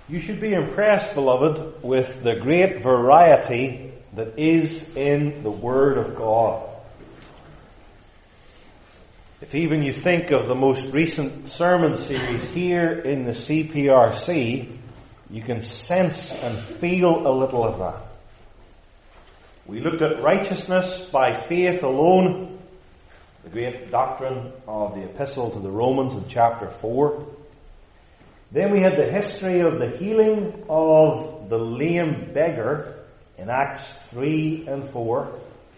You should be impressed, beloved, with the great variety that is in the Word of God. If even you think of the most recent sermon series here in the CPRC, you can sense and feel a little of that. We looked at righteousness by faith alone, the great doctrine of the Epistle to the Romans in chapter 4. Then we had the history of the healing of the lame beggar in Acts 3 and 4.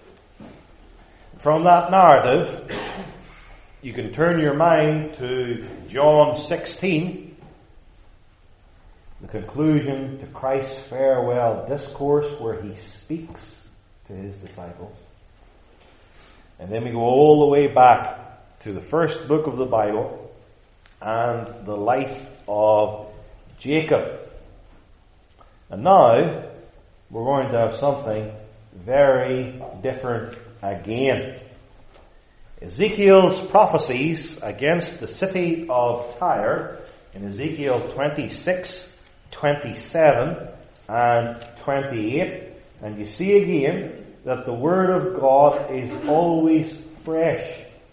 From that narrative, you can turn your mind to John 16, the conclusion to Christ's farewell discourse where he speaks to his disciples. And then we go all the way back to the first book of the Bible and the life of Jacob. And now we're going to have something very different again. Ezekiel's prophecies against the city of Tyre in Ezekiel 26, 27 and 28. And you see again that the Word of God is always fresh.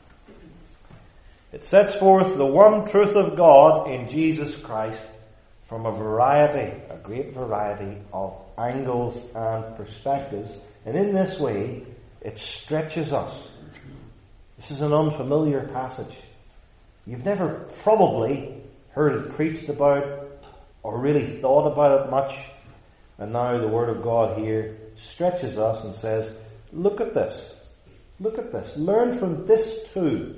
It sets forth the one truth of God in Jesus Christ from a great variety of angles and perspectives. And in this way, it stretches us. This is an unfamiliar passage. You've never probably heard it preached about or really thought about it much. And now the Word of God here stretches us and says, look at this. Look at this. Learn from this too.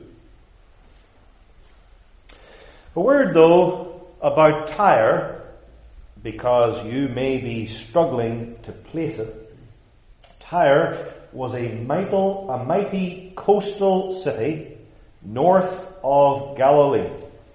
A word, though, about Tyre, because you may be struggling to place it. Tyre was a mighty coastal city north of Galilee.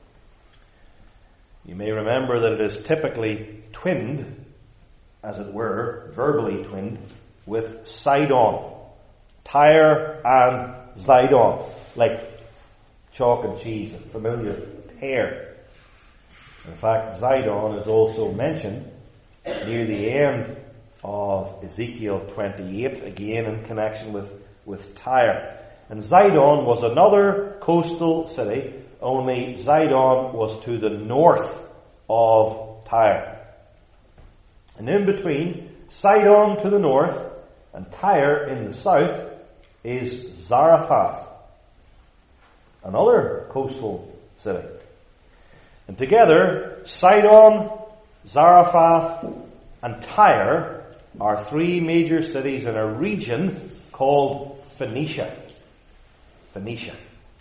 You may remember that it is typically twinned, as it were, verbally twinned, with Sidon. Tyre and Zidon, like chalk and cheese, a familiar pair. In fact, Zidon is also mentioned near the end of Ezekiel 28, again in connection with Tyre. And Zidon was another coastal city, only Zidon was to the north of Tyre. And in between, Sidon to the north and Tyre in the south is Zarephath, another coastal city. And together, Sidon, Zarephath, and Tyre are three major cities in a region called Phoenicia. Phoenicia.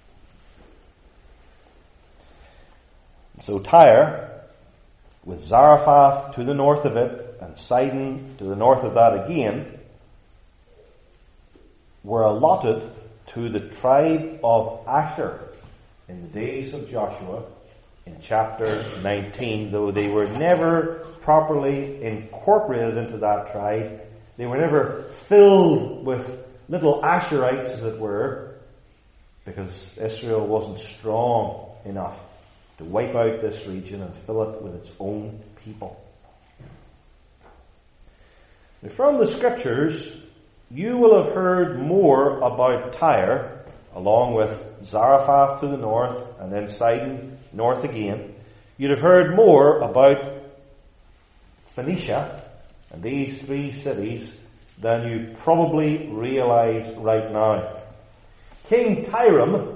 So Tyre, with Zarephath to the north of it, and Sidon to the north of that again, were allotted to the tribe of Asher in the days of Joshua in chapter 19, though they were never properly incorporated into that tribe. They were never filled with little Asherites, as it were, because Israel wasn't strong enough to wipe out this region and fill it with its own people. Now, from the Scriptures, you will have heard more about Tyre, along with Zarephath to the north, and then Sidon north again. You'd have heard more about Phoenicia and these three cities than you probably realize right now. King Hiram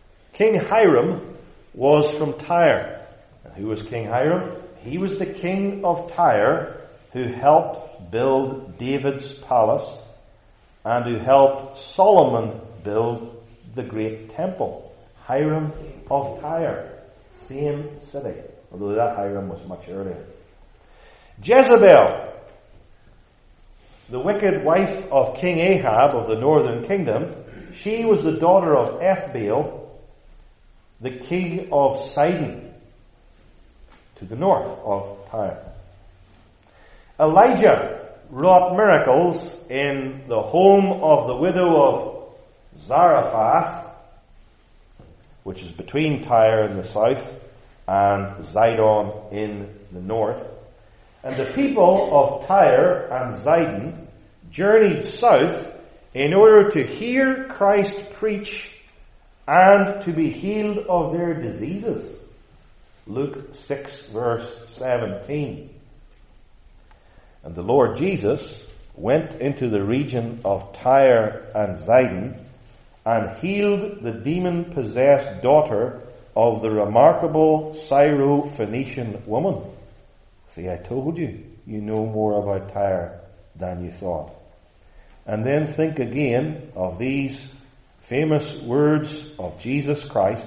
was from Tyre. And who was King Hiram? He was the king of Tyre who helped build David's palace and who helped Solomon build the great temple. Hiram of Tyre, same city, although that Hiram was much earlier. Jezebel, the wicked wife of King Ahab of the northern kingdom, she was the daughter of Ethbaal, the king of Sidon, to the north of Tyre. Elijah wrought miracles in the home of the widow of Zarephath, which is between Tyre in the south and Zidon in the north. And the people of Tyre and Sidon journeyed south in order to hear Christ preach and to be healed of their diseases. Luke 6 verse 17. And the Lord Jesus went into the region of Tyre and Sidon and healed the demon-possessed daughter of the remarkable Syrophoenician woman. See, I told you, you know more about Tyre than you thought. And then think again of these famous words of Jesus Christ.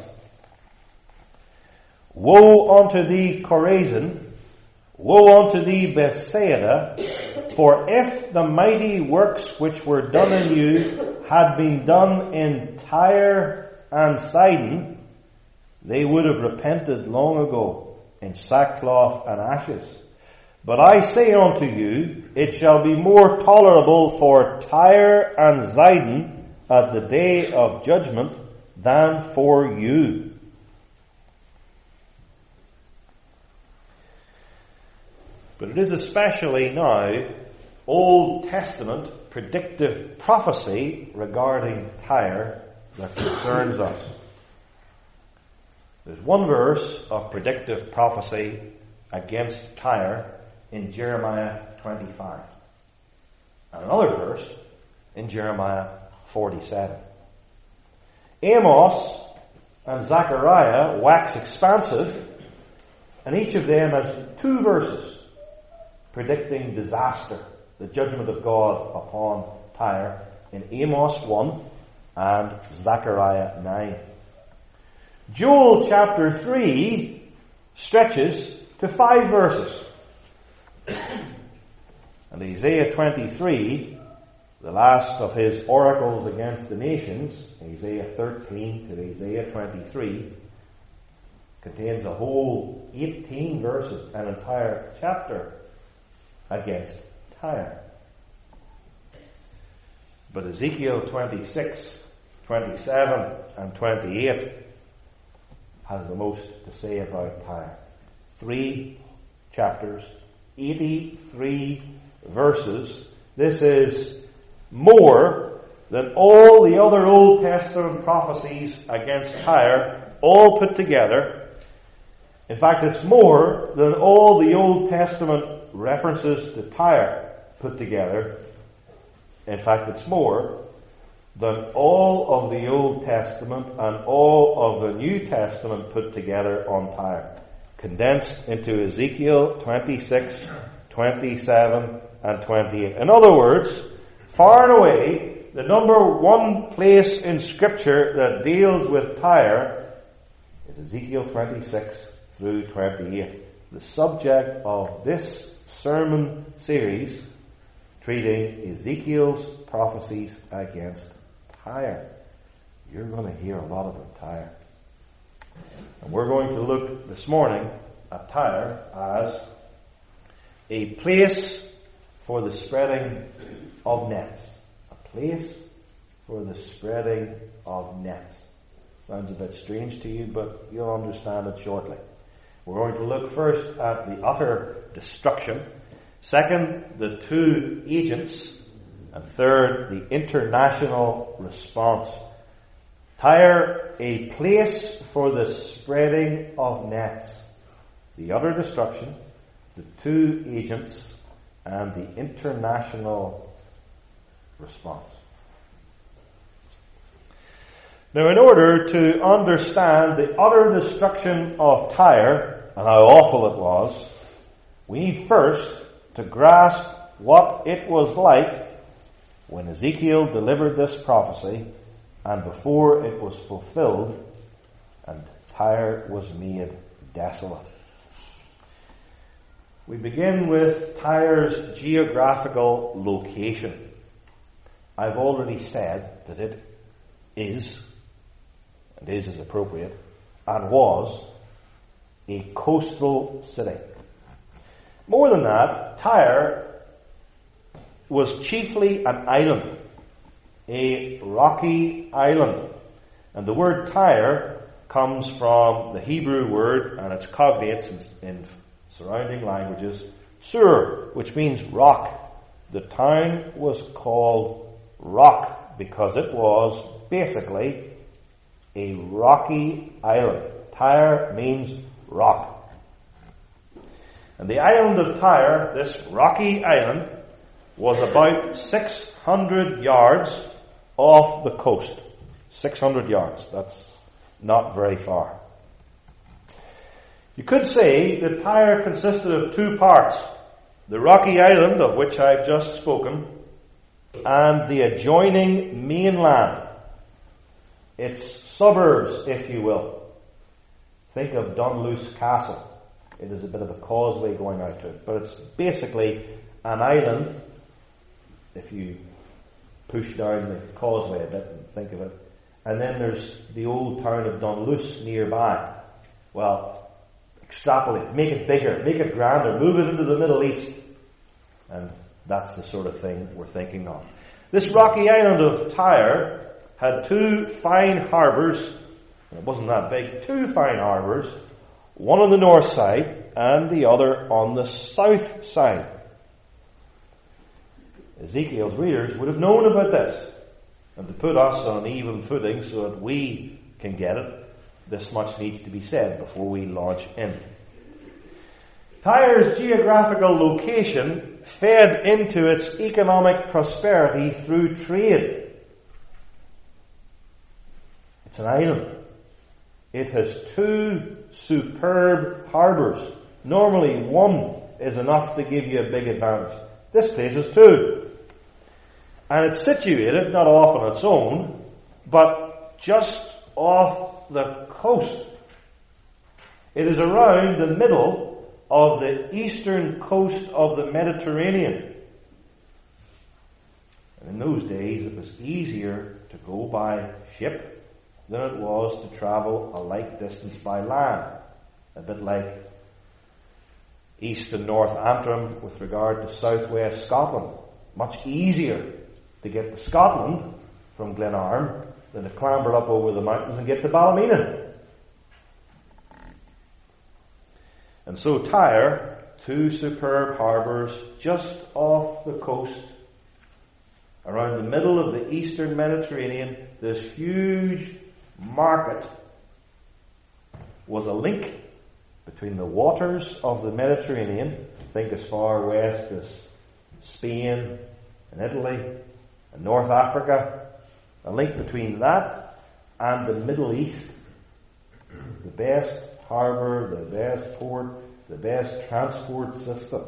Woe unto thee, Chorazin! Woe unto thee, Bethsaida! For if the mighty works which were done in you had been done in Tyre and Sidon, they would have repented long ago in sackcloth and ashes. But I say unto you, it shall be more tolerable for Tyre and Sidon at the day of judgment than for you. But it is especially now Old Testament predictive prophecy regarding Tyre that concerns us. There's one verse of predictive prophecy against Tyre in Jeremiah 25. And another verse in Jeremiah 47. Amos and Zechariah wax expansive, and each of them has two verses predicting disaster, the judgment of God upon Tyre, in Amos 1 and Zechariah 9. Joel chapter 3 stretches to 5 verses. And Isaiah 23, the last of his oracles against the nations, Isaiah 13 to Isaiah 23, contains a whole 18 verses, an entire chapter against Tyre. But Ezekiel 26, 27 and 28 has the most to say about Tyre. 3 chapters, 83 verses. This is more than all the other Old Testament prophecies against Tyre, all put together. In fact, it's more than all the Old Testament references to Tyre put together. In fact, it's more than all of the Old Testament and all of the New Testament put together on Tyre, condensed into Ezekiel 26, 27 and 28. In other words, far and away, the number one place in Scripture that deals with Tyre is Ezekiel 26 through 28. The subject of this sermon series treating Ezekiel's prophecies against Tyre. You're going to hear a lot about Tyre. And we're going to look this morning at Tyre as a place for the spreading of nets. A place for the spreading of nets. Sounds a bit strange to you, but you'll understand it shortly. We're going to look first at the utter destruction. Second, the two agents. And third, the international response. Tyre, a place for the spreading of nets. The utter destruction, the two agents, and the international response. Now, in order to understand the utter destruction of Tyre, and how awful it was, we need first to grasp what it was like when Ezekiel delivered this prophecy and before it was fulfilled and Tyre was made desolate. We begin with Tyre's geographical location. I've already said that it is, and is appropriate, and was a coastal city. More than that, Tyre was chiefly an island, a rocky island. And the word Tyre comes from the Hebrew word and its cognates in surrounding languages, Sur, which means rock. The town was called Rock because it was basically a rocky island. Tyre means rock. And the island of Tyre, this rocky island, was about 600 yards off the coast. 600 yards. That's not very far. You could say that Tyre consisted of two parts. The rocky island of which I've just spoken, and the adjoining mainland. Its suburbs, if you will. Think of Dunluce Castle. It is a bit of a causeway going out to it, but it's basically an island. If you push down the causeway a bit and think of it. And then there's the old town of Dunluce nearby. Well, extrapolate, make it bigger, make it grander, move it into the Middle East. And that's the sort of thing we're thinking of. This rocky island of Tyre had two fine harbours. It wasn't that big. Two fine harbours. One on the north side and the other on the south side. Ezekiel's readers would have known about this. And to put us on an even footing so that we can get it, this much needs to be said before we launch in. Tyre's geographical location fed into its economic prosperity through trade. It's an island. It has two superb harbours. Normally one is enough to give you a big advantage. This place has two. And it's situated not off on its own, but just off the coast. It is around the middle of the eastern coast of the Mediterranean. And in those days it was easier to go by ship than it was to travel a like distance by land. A bit like East and North Antrim with regard to southwest Scotland. Much easier to get to Scotland from Glenarm than to clamber up over the mountains and get to Ballymena. And so Tyre, two superb harbours just off the coast, around the middle of the eastern Mediterranean, this huge market was a link between the waters of the Mediterranean, think as far west as Spain and Italy, and North Africa, a link between that and the Middle East. The best harbour, the best port, the best transport system.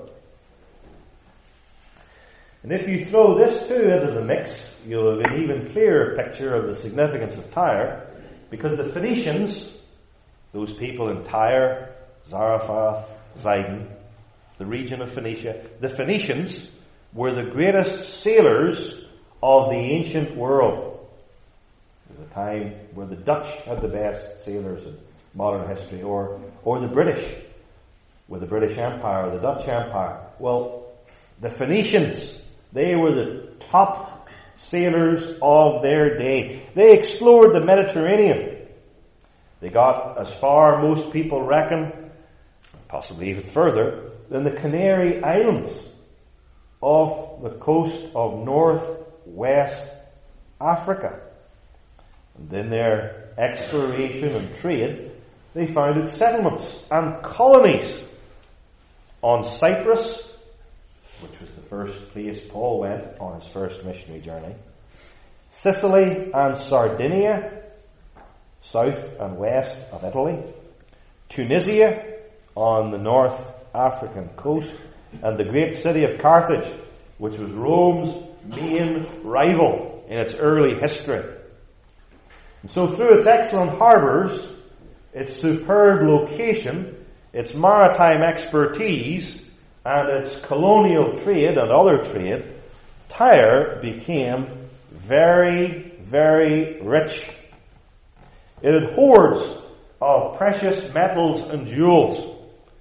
And if you throw this too into the mix, you'll have an even clearer picture of the significance of Tyre, because the Phoenicians, those people in Tyre, Zarephath, Zidon, the region of Phoenicia, the Phoenicians were the greatest sailors of the ancient world. There was a time where the Dutch had the best sailors in modern history, or the British, with the British Empire, the Dutch Empire. Well, the Phoenicians, they were the top sailors of their day. They explored the Mediterranean. They got as far, most people reckon, possibly even further, than the Canary Islands off the coast of northwest Africa. And in their exploration and trade, they founded settlements and colonies on Cyprus, which was the first place Paul went on his first missionary journey, Sicily and Sardinia, south and west of Italy, Tunisia on the North African coast, and the great city of Carthage, which was Rome's main rival in its early history. And so through its excellent harbours, its superb location, its maritime expertise, and its colonial trade and other trade, Tyre became very, very rich. It had hoards of precious metals and jewels.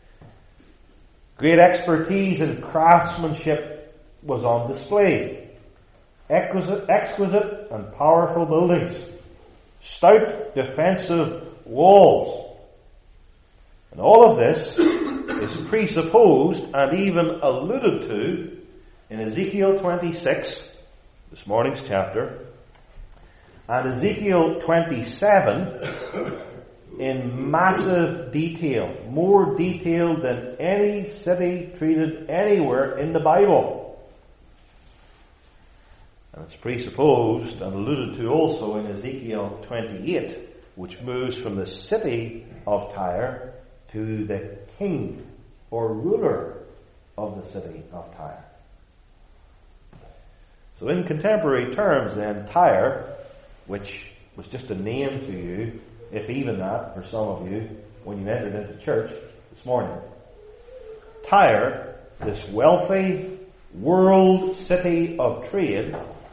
Great expertise in craftsmanship was on display. Exquisite and powerful buildings. Stout defensive walls. And all of this is presupposed and even alluded to in Ezekiel 26, this morning's chapter, and Ezekiel 27 in massive detail, more detailed than any city treated anywhere in the Bible. And it's presupposed and alluded to also in Ezekiel 28, which moves from the city of Tyre to the king or ruler of the city of Tyre. So in contemporary terms then, Tyre, which was just a name to you, if even that for some of you, when you entered into church this morning. Tyre, this wealthy world city of trade,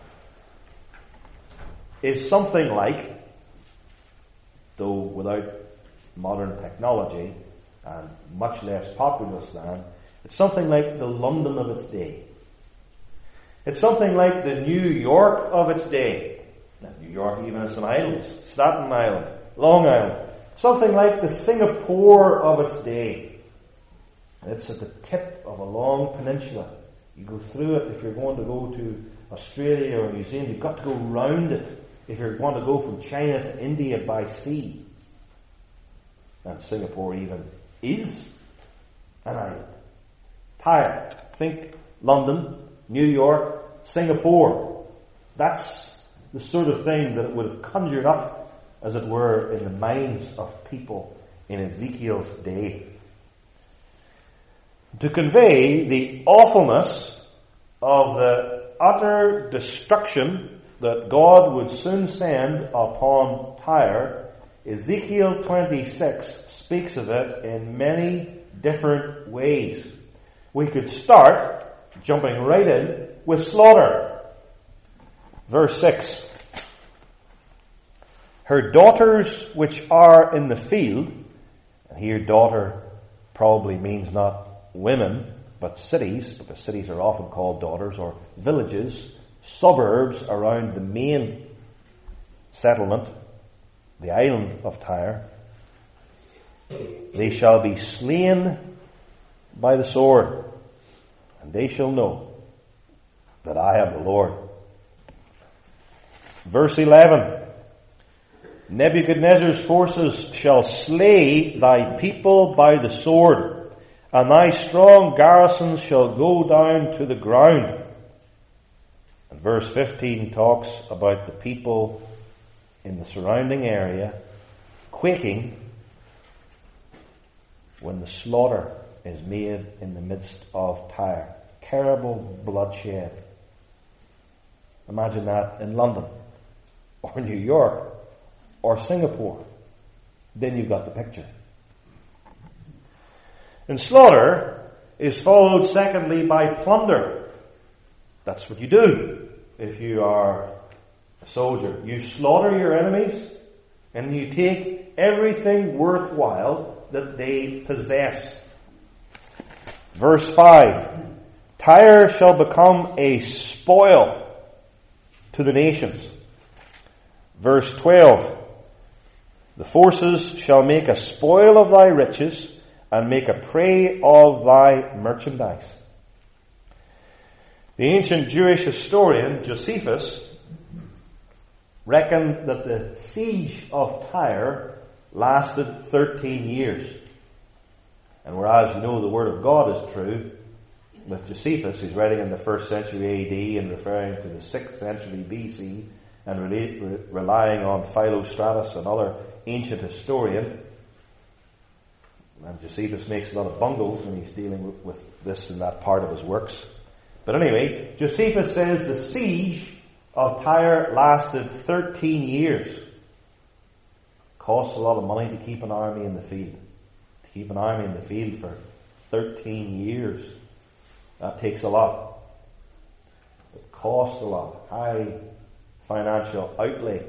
is something like, though without modern technology and much less populous than, it's something like the London of its day. It's something like the New York of its day. Now, New York even has some islands. Staten Island, Long Island. Something like the Singapore of its day. And it's at the tip of a long peninsula. You go through it if you're going to go to Australia or New Zealand. You've got to go round it if you're going to go from China to India by sea. And Singapore even is an island. Tyre. Think London, New York, Singapore. That's the sort of thing that it would have conjured up, as it were, in the minds of people in Ezekiel's day. To convey the awfulness of the utter destruction that God would soon send upon Tyre, Ezekiel 26 speaks of it in many different ways. We could start, jumping right in, with slaughter. Verse 6. Her daughters which are in the field, and here daughter probably means not women, but cities, because cities are often called daughters, or villages, suburbs around the main settlement, the island of Tyre. They shall be slain by the sword, and they shall know that I am the Lord. Verse 11. Nebuchadnezzar's forces shall slay thy people by the sword, and thy strong garrisons shall go down to the ground. And verse 15 talks about the people in the surrounding area quaking when the slaughter is made in the midst of Tyre. Terrible bloodshed. Imagine that in London, or New York, or Singapore. Then you've got the picture. And slaughter is followed secondly by plunder. That's what you do if you are a soldier. You slaughter your enemies and you take everything worthwhile that they possess. Verse 5. Tyre shall become a spoil to the nations. Verse 12. The forces shall make a spoil of thy riches and make a prey of thy merchandise. The ancient Jewish historian Josephus reckoned that the siege of Tyre lasted 13 years. And whereas you know the Word of God is true, with Josephus, who's writing in the 1st century AD and referring to the 6th century BC and relying on Philostratus, another ancient historian, and Josephus makes a lot of bungles when he's dealing with this and that part of his works. But anyway, Josephus says the siege of Tyre lasted 13 years. Costs a lot of money to keep an army in the field. To keep an army in the field for 13 years. That takes a lot. It costs a lot. High financial outlay.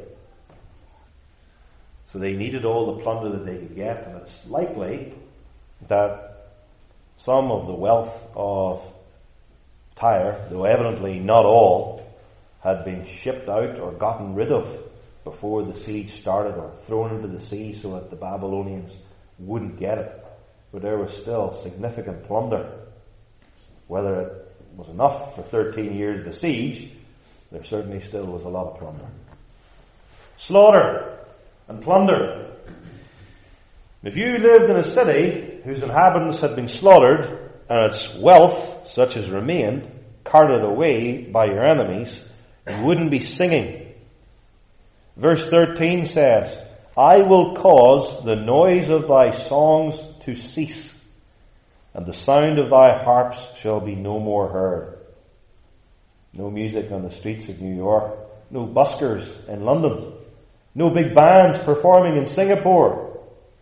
So they needed all the plunder that they could get, and it's likely that some of the wealth of Tyre, though evidently not all, had been shipped out or gotten rid of before the siege started, or thrown into the sea so that the Babylonians wouldn't get it. but there was still significant plunder. Whether it was enough for 13 years of the siege, there certainly still was a lot of plunder. Slaughter and plunder. If you lived in a city whose inhabitants had been slaughtered and its wealth, such as remained, carted away by your enemies, you wouldn't be singing. Verse 13 says, I will cause the noise of thy songs to cease, and the sound of thy harps shall be no more heard. No music on the streets of New York, no buskers in London, no big bands performing in Singapore.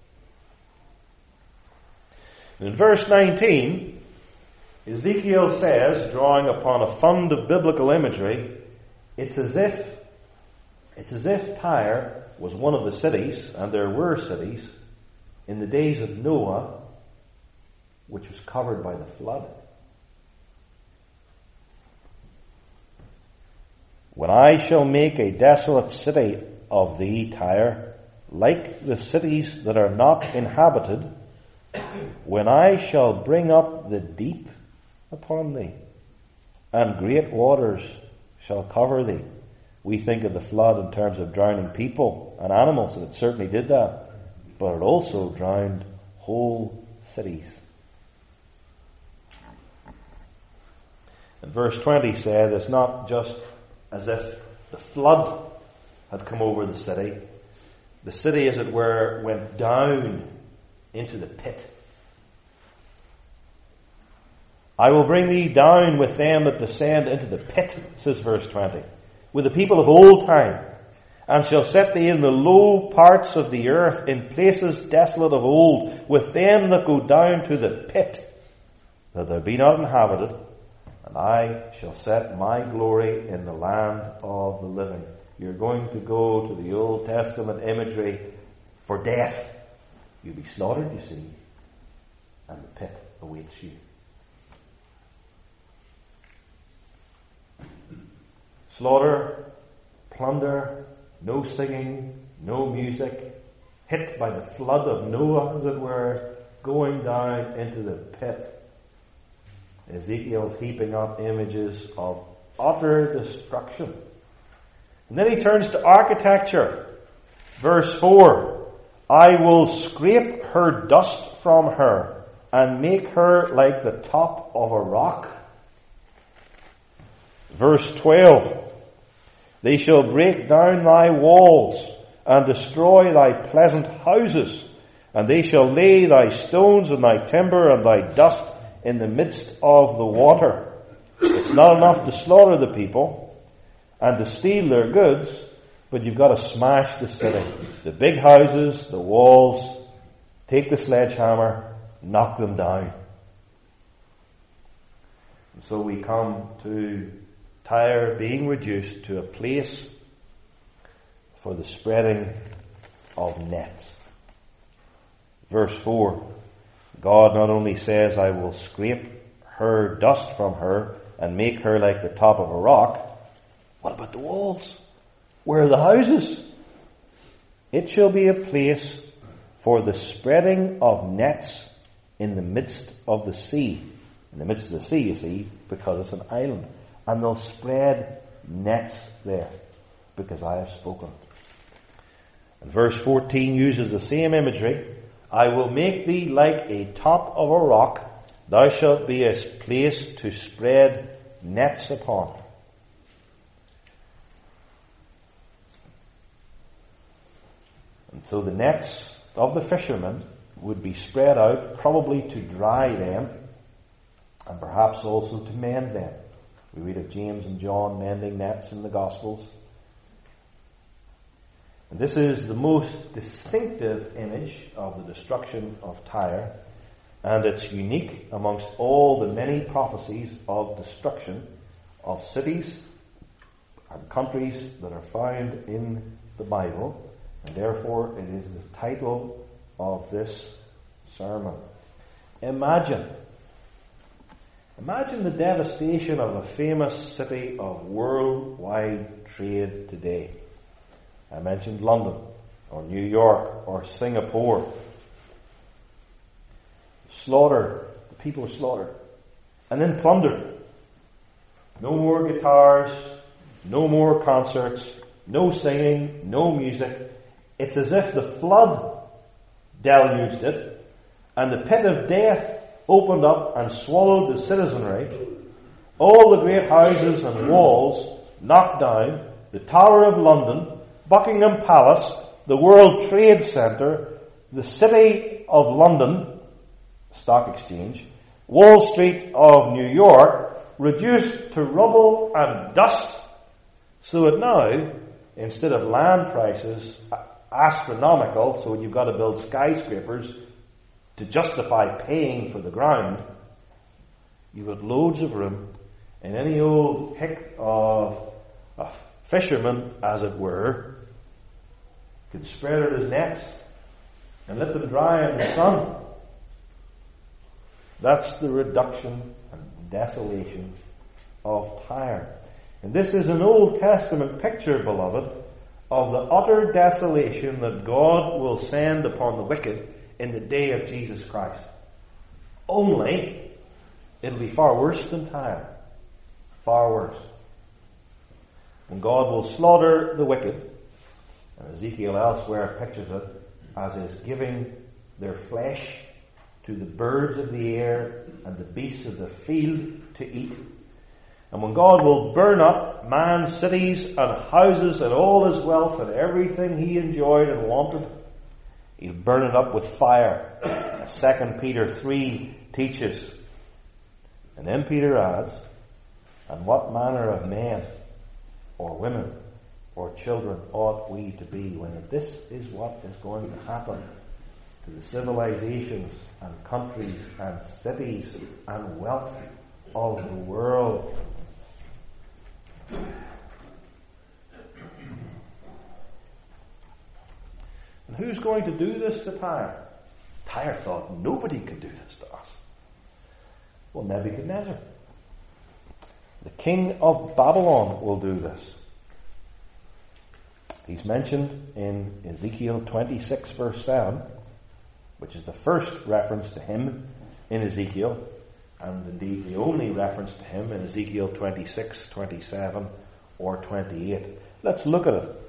In verse 19, Ezekiel says, drawing upon a fund of biblical imagery, it's as if Tyre was one of the cities, and there were cities, in the days of Noah, which was covered by the flood. When I shall make a desolate city of thee, Tyre, like the cities that are not inhabited, when I shall bring up the deep upon thee, and great waters shall cover thee. We think of the flood in terms of drowning people and animals, and it certainly did that, but it also drowned whole cities. And verse 20 says it's not just as if the flood had come over the city. The city, as it were, went down into the pit. I will bring thee down with them that descend into the pit, says verse 20, with the people of old time, and shall set thee in the low parts of the earth, in places desolate of old, with them that go down to the pit, that there be not inhabited, and I shall set my glory in the land of the living. You're going to go to the Old Testament imagery for death. You'll be slaughtered, you see, and the pit awaits you. Slaughter, plunder, no singing, no music, hit by the flood of Noah, as it were, going down into the pit. Ezekiel's heaping up images of utter destruction. And then he turns to architecture. Verse 4, I will scrape her dust from her and make her like the top of a rock. Verse 12, they shall break down thy walls and destroy thy pleasant houses, and they shall lay thy stones and thy timber and thy dust in the midst of the water. It's not enough to slaughter the people and to steal their goods, but you've got to smash the city. The big houses, the walls, take the sledgehammer, knock them down. And so we come to Tyre being reduced to a place for the spreading of nets. Verse 4, God not only says, I will scrape her dust from her and make her like the top of a rock. What about the walls? Where are the houses? It shall be a place for the spreading of nets in the midst of the sea. In the midst of the sea, you see, because it's an island. And they'll spread nets there, because I have spoken. And verse 14 uses the same imagery. I will make thee like a top of a rock. Thou shalt be a place to spread nets upon. And so the nets of the fishermen would be spread out, probably to dry them, and perhaps also to mend them. We read of James and John mending nets in the Gospels. And this is the most distinctive image of the destruction of Tyre, and it's unique amongst all the many prophecies of destruction of cities and countries that are found in the Bible, and therefore it is the title of this sermon. Imagine the devastation of a famous city of worldwide trade today. I mentioned London, or New York, or Singapore. slaughtered. The people are slaughtered. And then plundered. No more guitars, no more concerts, no singing, no music. It's as if the flood deluged it, and the pit of death opened up and swallowed the citizenry. All the great houses and walls knocked down, the Tower of London, Buckingham Palace, the World Trade Center, the City of London, Stock Exchange, Wall Street of New York, reduced to rubble and dust, so that now, instead of land prices astronomical, so you've got to build skyscrapers to justify paying for the ground, you've got loads of room, and any old hick of a fisherman, as it were, could spread out his nets and let them dry in the sun. That's the reduction and desolation of Tyre. And this is an Old Testament picture, beloved, of the utter desolation that God will send upon the wicked in the day of Jesus Christ. Only, it'll be far worse than Tyre. Far worse. When God will slaughter the wicked, and Ezekiel elsewhere pictures it as is giving their flesh to the birds of the air and the beasts of the field to eat. And when God will burn up man's cities and houses and all his wealth and everything he enjoyed and wanted, he'll burn it up with fire. As 2 Peter 3 teaches. And then Peter adds, and what manner of men or women or children ought we to be when this is what is going to happen to the civilizations and countries and cities and wealth of the world? And who's going to do this to Tyre? Tyre thought nobody could do this to us. Well, Nebuchadnezzar, the king of Babylon, will do this. He's mentioned in Ezekiel 26 verse 7, which is the first reference to him in Ezekiel, and indeed the only reference to him in Ezekiel 26, 27, or 28. Let's look at it.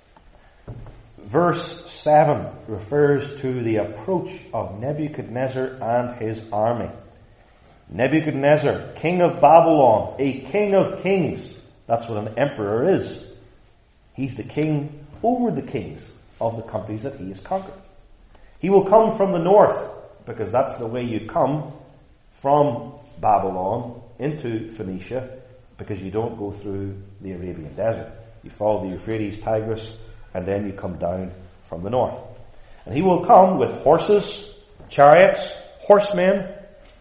Verse 7 refers to the approach of Nebuchadnezzar and his army. Nebuchadnezzar, king of Babylon, a king of kings. That's what an emperor is. He's the king over the kings of the countries that he has conquered. He will come from the north, because that's the way you come from Babylon into Phoenicia, because you don't go through the Arabian desert. You follow the Euphrates, Tigris, and then you come down from the north. And he will come with horses, chariots, horsemen,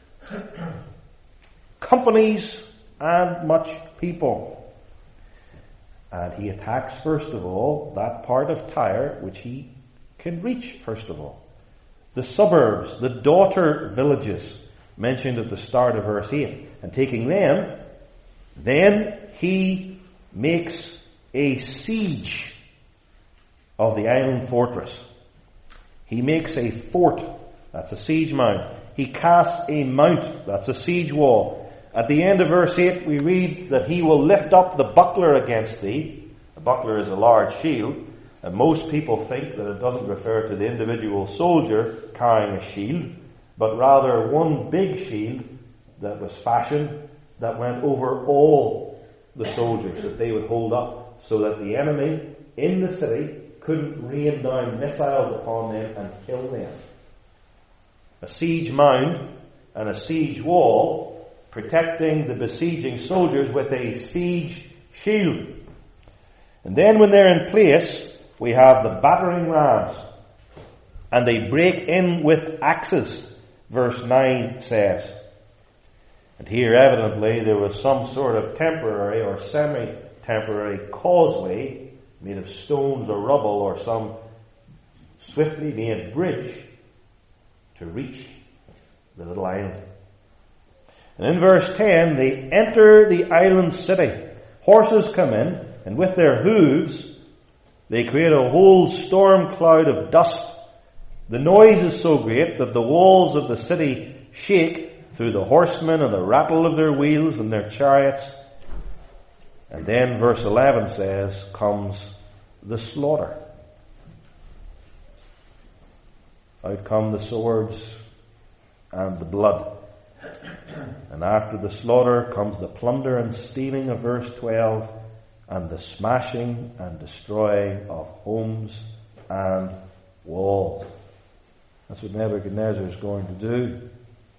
companies, and much people. And he attacks, first of all, that part of Tyre which he can reach, first of all. The suburbs, the daughter villages mentioned at the start of verse 8. And taking them, then he makes a siege of the island fortress. He makes a fort. That's a siege mount. He casts a mount. That's a siege wall. At the end of verse 8 we read that he will lift up the buckler against thee. A buckler is a large shield. And most people think that it doesn't refer to the individual soldier carrying a shield, but rather one big shield that was fashioned that went over all the soldiers, that they would hold up so that the enemy in the city couldn't rain down missiles upon them and kill them. A siege mound and a siege wall protecting the besieging soldiers with a siege shield. And then when they're in place, we have the battering rams, and they break in with axes, verse 9 says. And here evidently there was some sort of temporary or semi-temporary causeway made of stones or rubble or some swiftly made bridge to reach the little island. And in verse 10, they enter the island city. Horses come in, and with their hooves they create a whole storm cloud of dust. The noise is so great that the walls of the city shake through the horsemen and the rattle of their wheels and their chariots. And then verse 11 says, comes the slaughter. Out come the swords and the blood. And after the slaughter comes the plunder and stealing of verse 12, and the smashing and destroying of homes and walls. That's what Nebuchadnezzar is going to do.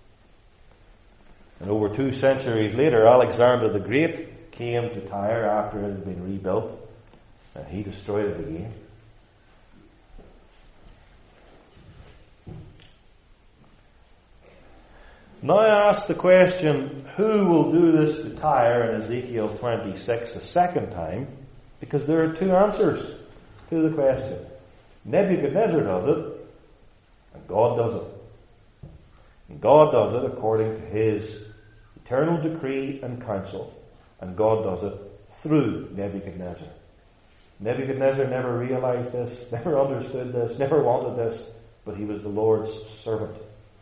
And over 2 centuries later, Alexander the Great came to Tyre after it had been rebuilt, and he destroyed it again. Now I ask the question, who will do this to Tyre in Ezekiel 26 a second time? Because there are 2 answers to the question. Nebuchadnezzar does it, and God does it. And God does it according to his eternal decree and counsel. And God does it through Nebuchadnezzar. Nebuchadnezzar never realized this, never understood this, never wanted this, but he was the Lord's servant.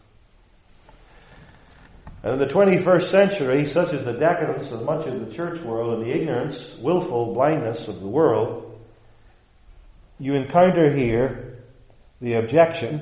And in the 21st century, such is the decadence of much of the church world and the ignorance, willful blindness of the world, you encounter here the objection,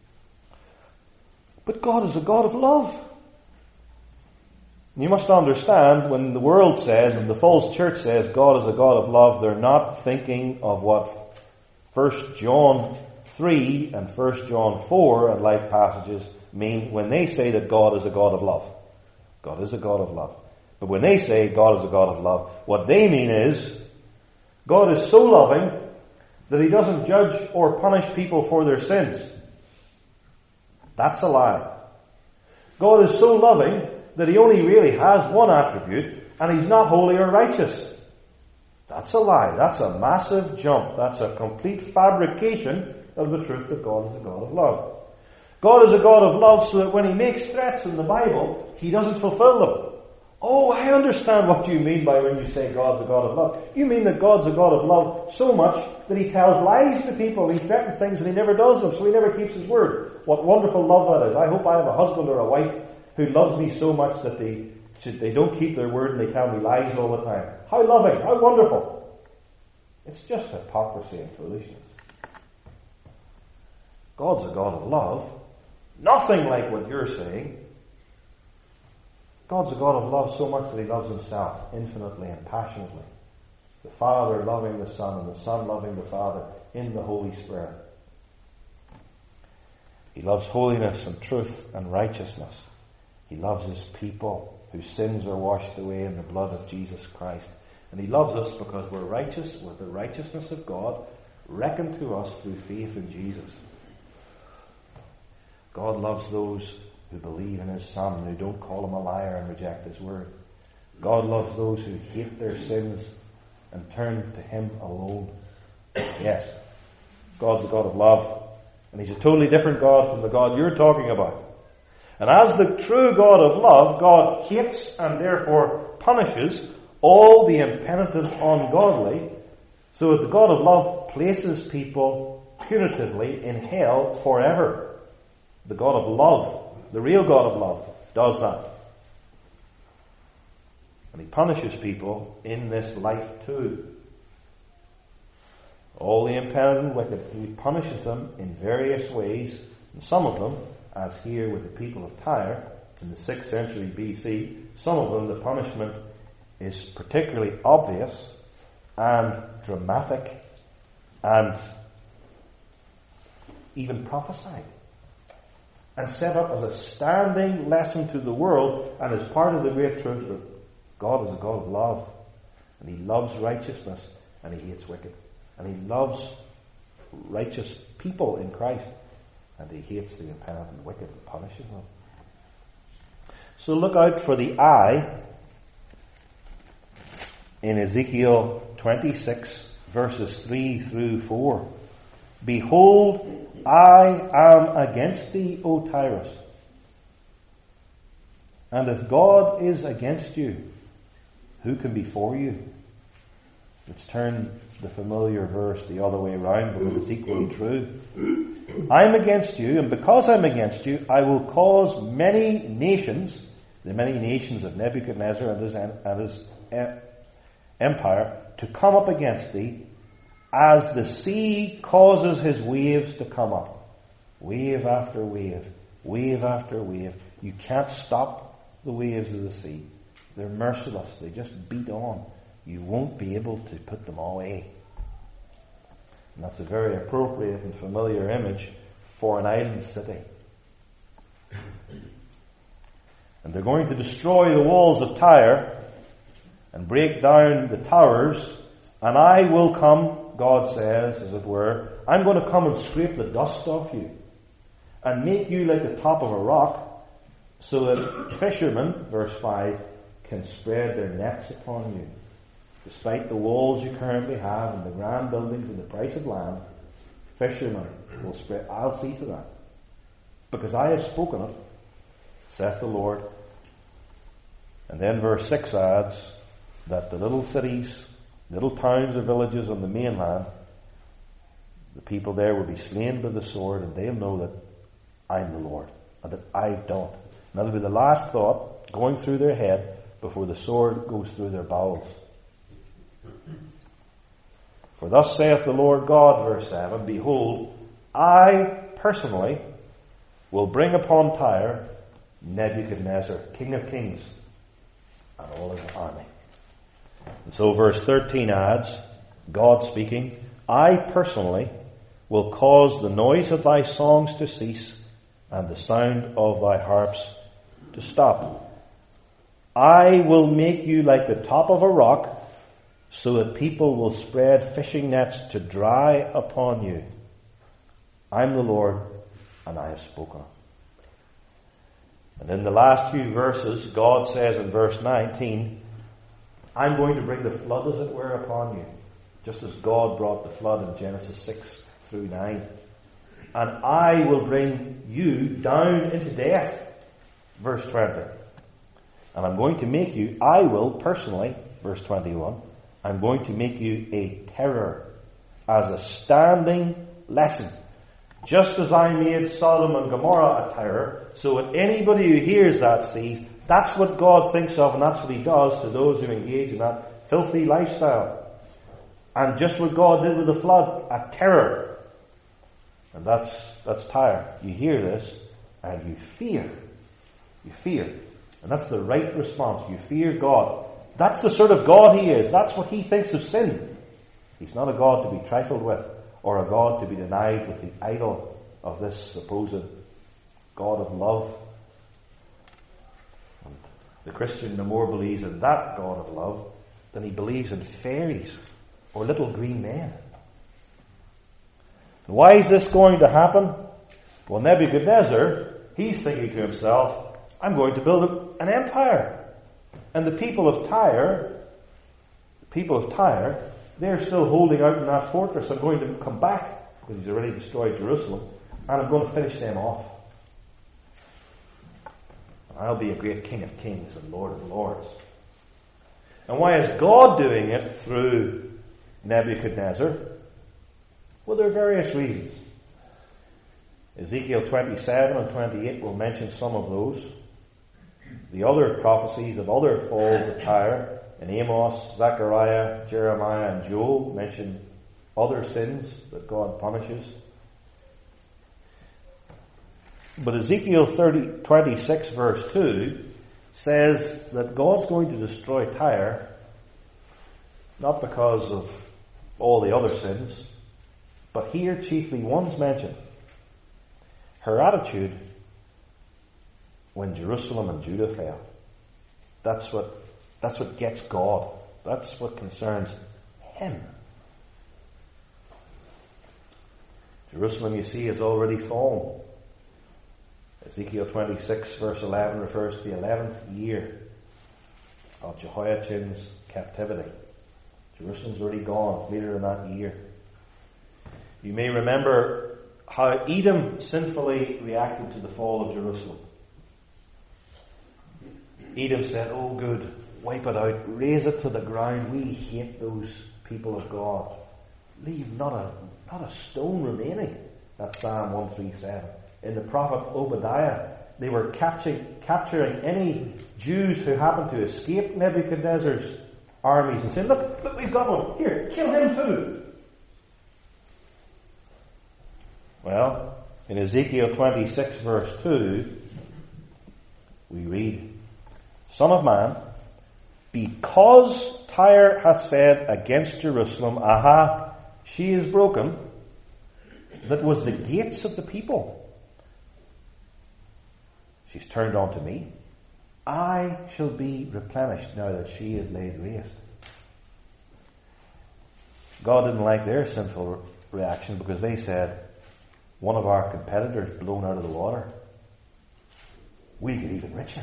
but God is a God of love. And you must understand, when the world says, and the false church says, God is a God of love, they're not thinking of what 1 John 3 and 1 John 4 and like passages mean when they say that God is a God of love. God is a God of love. But when they say God is a God of love, what they mean is God is so loving that he doesn't judge or punish people for their sins. That's a lie. God is so loving that he only really has one attribute, and he's not holy or righteous. That's a lie. That's a massive jump. That's a complete fabrication of the truth that God is a God of love. God is a God of love so that when he makes threats in the Bible, he doesn't fulfill them. Oh, I understand what you mean by when you say God's a God of love. You mean that God's a God of love so much that he tells lies to people, he threatens things and he never does them, so he never keeps his word. What wonderful love that is. I hope I have a husband or a wife who loves me so much that they don't keep their word and they tell me lies all the time. How loving, how wonderful. It's just hypocrisy and foolishness. God's a God of love. Nothing like what you're saying. God's a God of love so much that he loves himself infinitely and passionately. The Father loving the Son and the Son loving the Father in the Holy Spirit. He loves holiness and truth and righteousness. He loves his people whose sins are washed away in the blood of Jesus Christ. And he loves us because we're righteous with the righteousness of God reckoned to us through faith in Jesus. God loves those who believe in his Son, who don't call him a liar and reject his word. God loves those who hate their sins and turn to him alone. Yes, God's a God of love. And he's a totally different God from the God you're talking about. And as the true God of love, God hates and therefore punishes all the impenitent ungodly, so that the God of love places people punitively in hell forever. The God of love, the real God of love, does that. And he punishes people in this life too. All the impenitent wicked, he punishes them in various ways, and some of them, as here with the people of Tyre in the 6th century BC, some of them the punishment is particularly obvious and dramatic and even prophesied and set up as a standing lesson to the world and as part of the great truth that God is a God of love, and he loves righteousness and he hates wicked, and he loves righteous people in Christ and he hates the impenitent and wicked and punishes them. So look out for the I in Ezekiel 26 verses 3 through 4. Behold, I am against thee, O Tyrus. And if God is against you, who can be for you? Let's turn the familiar verse the other way around, but it is equally true. I'm against you, and because I'm against you, I will cause many nations, the many nations of Nebuchadnezzar and his empire, to come up against thee, as the sea causes his waves to come up. Wave after wave, wave after wave. You can't stop the waves of the sea. They're merciless. They just beat on. You won't be able to put them away. And that's a very appropriate and familiar image for an island city. And they're going to destroy the walls of Tyre and break down the towers, and I will come, God says, as it were, I'm going to come and scrape the dust off you and make you like the top of a rock, so that fishermen, verse 5, can spread their nets upon you. Despite the walls you currently have and the grand buildings and the price of land, fishermen will spread. I'll see to that. Because I have spoken it, saith the Lord. And then verse 6 adds that the little cities, little towns or villages on the mainland, the people there will be slain by the sword, and they'll know that I'm the Lord, and that I've done it. And that'll be the last thought going through their head before the sword goes through their bowels. For thus saith the Lord God, verse 7, behold, I personally will bring upon Tyre Nebuchadnezzar, King of Kings, and all his army. And so verse 13 adds, God speaking, I personally will cause the noise of thy songs to cease and the sound of thy harps to stop. I will make you like the top of a rock, so that people will spread fishing nets to dry upon you. I'm the Lord, and I have spoken. And in the last few verses, God says in verse 19, I'm going to bring the flood, as it were, upon you, just as God brought the flood in Genesis 6 through 9. And I will bring you down into death, verse 20. And I'm going to make you, I will personally, verse 21, I'm going to make you a terror, as a standing lesson. Just as I made Sodom and Gomorrah a terror, so that anybody who hears that sees, that's what God thinks of, and that's what he does to those who engage in that filthy lifestyle. And just what God did with the flood, a terror. And that's Tyre. You hear this, and you fear. You fear. And that's the right response. You fear God. That's the sort of God he is. That's what he thinks of sin. He's not a God to be trifled with, or a God to be denied with the idol of this supposed God of love. And the Christian no more believes in that God of love than he believes in fairies or little green men. And why is this going to happen? Well, Nebuchadnezzar, he's thinking to himself, I'm going to build an empire. And the people of Tyre, they're still holding out in that fortress. I'm going to come back, because he's already destroyed Jerusalem, and I'm going to finish them off. I'll be a great King of Kings and Lord of Lords. And why is God doing it through Nebuchadnezzar? Well, there are various reasons. Ezekiel 27 and 28 will mention some of those. The other prophecies of other falls of Tyre in Amos, Zechariah, Jeremiah, and Joel mention other sins that God punishes. But Ezekiel 26 verse 2 says that God's going to destroy Tyre not because of all the other sins, but here chiefly one's mentioned. Her attitude when Jerusalem and Judah fell. That's what gets God. That's what concerns him. Jerusalem, you see, has already fallen. Ezekiel 26 verse 11 refers to the 11th year of Jehoiachin's captivity. Jerusalem's already gone. It's later in that year. You may remember how Edom sinfully reacted to the fall of Jerusalem. Edom said, oh good, wipe it out, raze it to the ground. We hate those people of God. Leave not a stone remaining. That's Psalm 137. In the prophet Obadiah, they were capturing any Jews who happened to escape Nebuchadnezzar's armies and saying, look, we've got one. Here, kill him too. Well, in Ezekiel 26 verse 2, we read, Son of man, because Tyre hath said against Jerusalem, Aha, she is broken, that was the gates of the people. She's turned unto me. I shall be replenished now that she is laid waste. God didn't like their sinful reaction because they said, one of our competitors blown out of the water. We get even richer.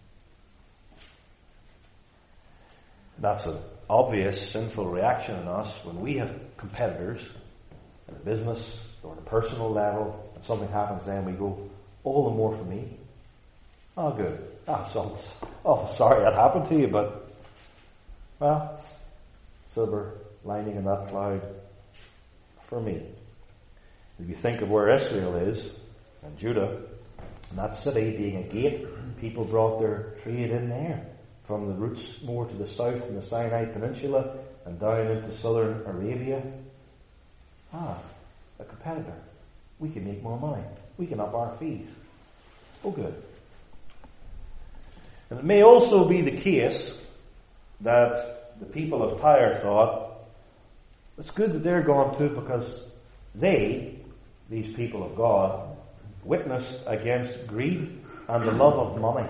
That's an obvious sinful reaction in us when we have competitors in a business or on a personal level, and something happens then we go, all the more for me. Oh, good. Sorry that happened to you, but, well, silver lining in that cloud for me. If you think of where Israel is, and Judah, and that city being a gate, people brought their trade in there, from the routes more to the south in the Sinai Peninsula, and down into southern Arabia. A competitor. We can make more money. We can up our fees. Oh, good. And it may also be the case that the people of Tyre thought, it's good that they're gone too, because these people of God, witnessed against greed and the love of money.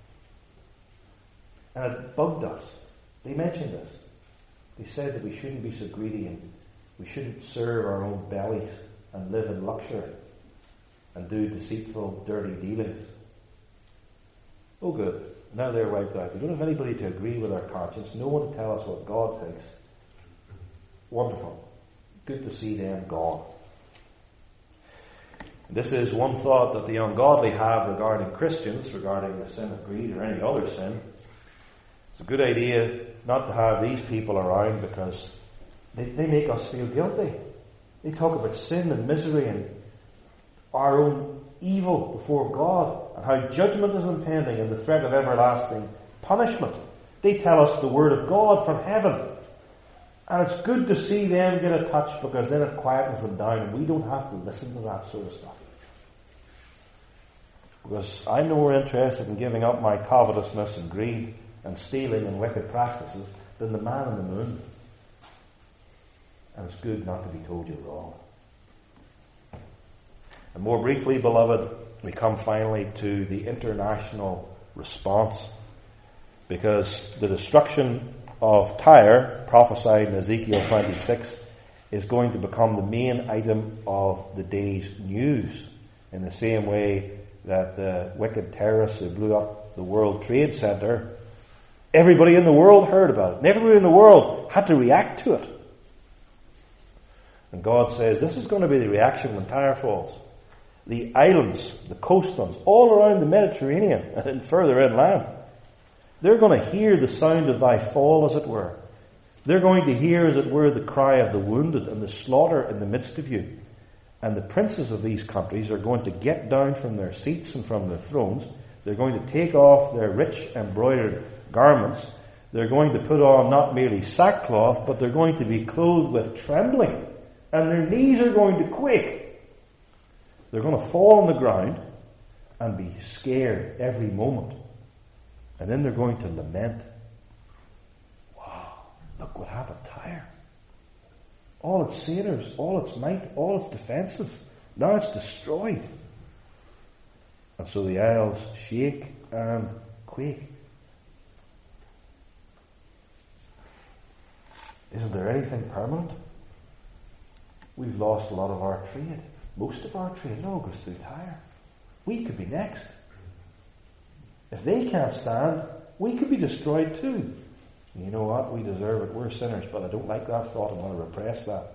And it bugged us. They mentioned this. They said that we shouldn't be so greedy and we shouldn't serve our own bellies and live in luxury and do deceitful, dirty dealings. Oh good. Now they're wiped out. We don't have anybody to agree with our conscience. No one to tell us what God thinks. Wonderful. Good to see them gone. This is one thought that the ungodly have regarding Christians, regarding the sin of greed or any other sin. It's a good idea not to have these people around because they make us feel guilty. They talk about sin and misery and our own evil before God and how judgment is impending and the threat of everlasting punishment. They tell us the word of God from heaven. And it's good to see them get a touch because then it quietens them down and we don't have to listen to that sort of stuff. Because I'm no more interested in giving up my covetousness and greed and stealing and wicked practices than the man in the moon. And it's good not to be told you're wrong. And more briefly, beloved, we come finally to the international response. Because the destruction of Tyre, prophesied in Ezekiel 26, is going to become the main item of the day's news. In the same way that the wicked terrorists who blew up the World Trade Center, everybody in the world heard about it. And everybody in the world had to react to it. And God says, this is going to be the reaction when Tyre falls. The islands, the coastlands, all around the Mediterranean and further inland, they're going to hear the sound of thy fall, as it were. They're going to hear, as it were, the cry of the wounded and the slaughter in the midst of you. And the princes of these countries are going to get down from their seats and from their thrones. They're going to take off their rich embroidered garments. They're going to put on not merely sackcloth, but they're going to be clothed with trembling. And their knees are going to quake. They're going to fall on the ground and be scared every moment. And then they're going to lament. Wow, look what happened to Tyre. All its sailors, all its might, all its defences, now it's destroyed. And so the isles shake and quake. Isn't there anything permanent? We've lost a lot of our trade. Most of our trade all goes through Tyre. We could be next. If they can't stand, we could be destroyed too. And you know what? We deserve it. We're sinners, but I don't like that thought. I'm going to repress that.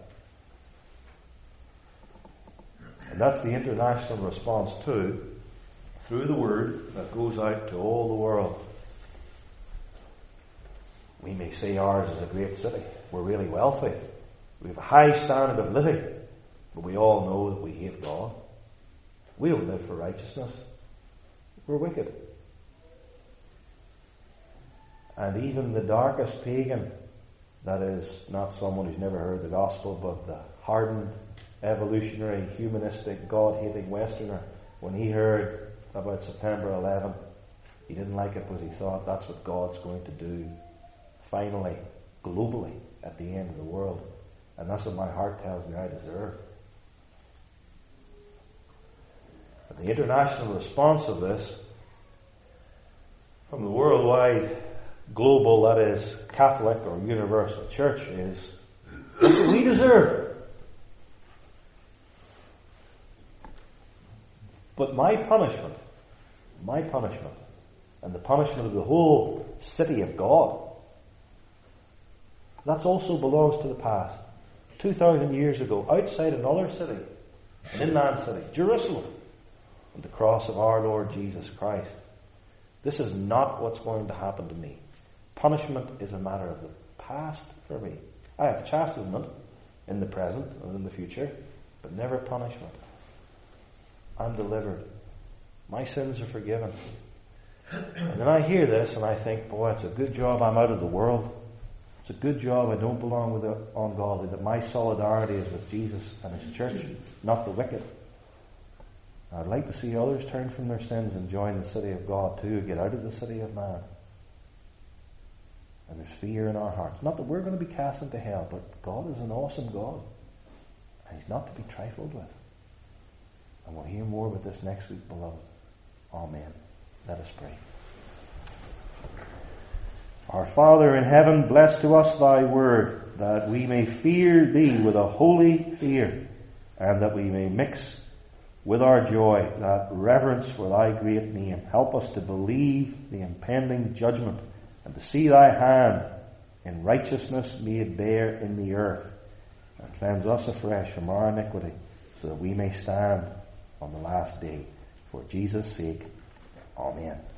And that's the international response too, through the word that goes out to all the world. We may say ours is a great city. We're really wealthy. We have a high standard of living. But we all know that we hate God. We don't live for righteousness. We're wicked. And even the darkest pagan, that is not someone who's never heard the gospel, but the hardened, evolutionary, humanistic, God-hating Westerner, when he heard about September 11, he didn't like it because he thought that's what God's going to do finally, globally, at the end of the world. And that's what my heart tells me I deserve. But the international response of this from the worldwide, global, that is, Catholic or universal church is, that's what we deserve. But my punishment, and the punishment of the whole city of God, that also belongs to the past. 2,000 years ago, outside another city, an inland city, Jerusalem, and the cross of our Lord Jesus Christ. This is not what's going to happen to me. Punishment is a matter of the past for me. I have chastisement in the present and in the future, but never punishment. I'm delivered. My sins are forgiven. And then I hear this and I think, boy, it's a good job I'm out of the world. It's a good job I don't belong with the ungodly, that my solidarity is with Jesus and His church, not the wicked. I'd like to see others turn from their sins and join the city of God too, get out of the city of man. And there's fear in our hearts. Not that we're going to be cast into hell, but God is an awesome God. And He's not to be trifled with. And we'll hear more about this next week, beloved. Amen. Let us pray. Our Father in heaven, bless to us Thy word, that we may fear Thee with a holy fear, and that we may mix with our joy that reverence for Thy great name. Help us to believe the impending judgment, and to see Thy hand in righteousness made bare in the earth, and cleanse us afresh from our iniquity, so that we may stand on the last day. For Jesus' sake, amen.